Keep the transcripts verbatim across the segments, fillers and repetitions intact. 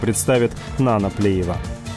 представит Нана Плеева.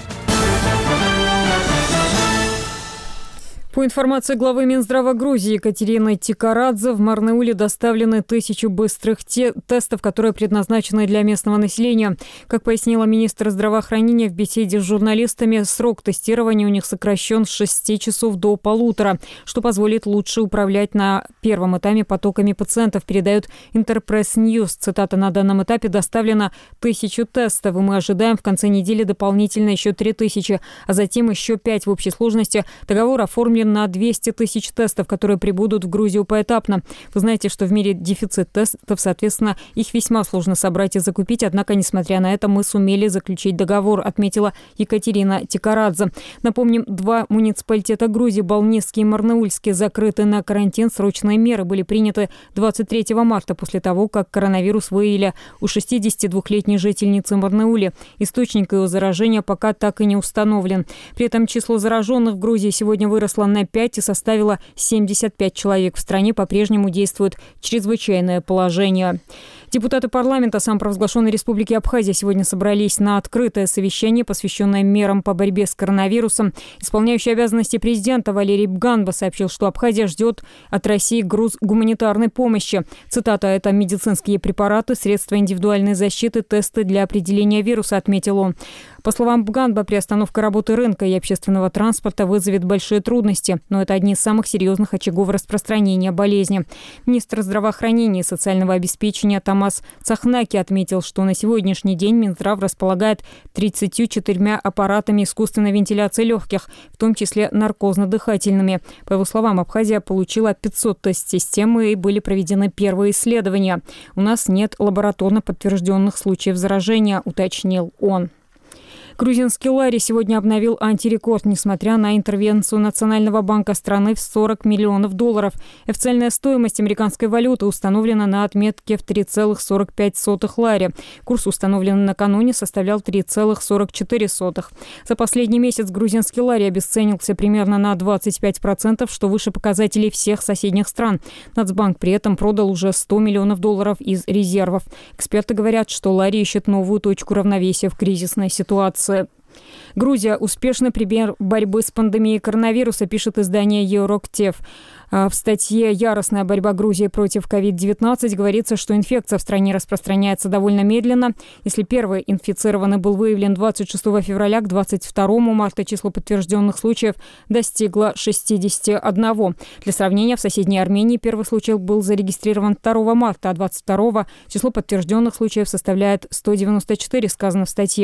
По информации главы Минздрава Грузии Екатерины Тикарадзе, в Марнеуле доставлены тысячу быстрых те- тестов, которые предназначены для местного населения. Как пояснила министр здравоохранения в беседе с журналистами, срок тестирования у них сокращен с шести часов до полутора, что позволит лучше управлять на первом этапе потоками пациентов, передает Интерпресс Ньюс. Цитата: «На данном этапе доставлено тысячу тестов, и мы ожидаем в конце недели дополнительно еще три тысячи, а затем еще пять в общей сложности. Договор оформлен на двести тысяч тестов, которые прибудут в Грузию поэтапно. Вы знаете, что в мире дефицит тестов, соответственно, их весьма сложно собрать и закупить, однако, несмотря на это, мы сумели заключить договор», отметила Екатерина Тикарадзе. Напомним, два муниципалитета Грузии, Балнесский и Марнеульский, закрыты на карантин. Срочные меры были приняты двадцать третьего марта после того, как коронавирус выявили у шестидесятидвухлетней жительницы Марнеуля. Источник его заражения пока так и не установлен. При этом число зараженных в Грузии сегодня выросло на пять и составила семьдесят пять человек. В стране по-прежнему действует чрезвычайное положение. Депутаты парламента самопровозглашенной республики Абхазия сегодня собрались на открытое совещание, посвященное мерам по борьбе с коронавирусом. Исполняющий обязанности президента Валерий Бганба сообщил, что Абхазия ждет от России груз гуманитарной помощи. Цитата: «Это медицинские препараты, средства индивидуальной защиты, тесты для определения вируса», отметил он. По словам Бганба, приостановка работы рынка и общественного транспорта вызовет большие трудности, но это одни из самых серьезных очагов распространения болезни. Министр здравоохранения и социального обеспечения Тамас Цахнаки отметил, что на сегодняшний день Минздрав располагает тридцатью четырьмя аппаратами искусственной вентиляции легких, в том числе наркозно-дыхательными. По его словам, Абхазия получила пятьсот тест-систем и были проведены первые исследования. «У нас нет лабораторно подтвержденных случаев заражения», уточнил он. Грузинский лари сегодня обновил антирекорд, несмотря на интервенцию Национального банка страны в сорок миллионов долларов. Официальная стоимость американской валюты установлена на отметке в три целых сорок пять сотых лари. Курс, установленный накануне, составлял три целых сорок четыре сотых. За последний месяц грузинский лари обесценился примерно на двадцать пять процентов, что выше показателей всех соседних стран. Нацбанк при этом продал уже сто миллионов долларов из резервов. Эксперты говорят, что лари ищет новую точку равновесия в кризисной ситуации. Грузия – успешный пример борьбы с пандемией коронавируса, пишет издание Евроктев. В статье «Яростная борьба Грузии против ковид девятнадцать» говорится, что инфекция в стране распространяется довольно медленно. Если первый инфицированный был выявлен двадцать шестого февраля, к двадцать второму марта число подтвержденных случаев достигло шестидесяти одного. Для сравнения, в соседней Армении первый случай был зарегистрирован второго марта, а двадцать второго число подтвержденных случаев составляет сто девяносто четыре, сказано в статье.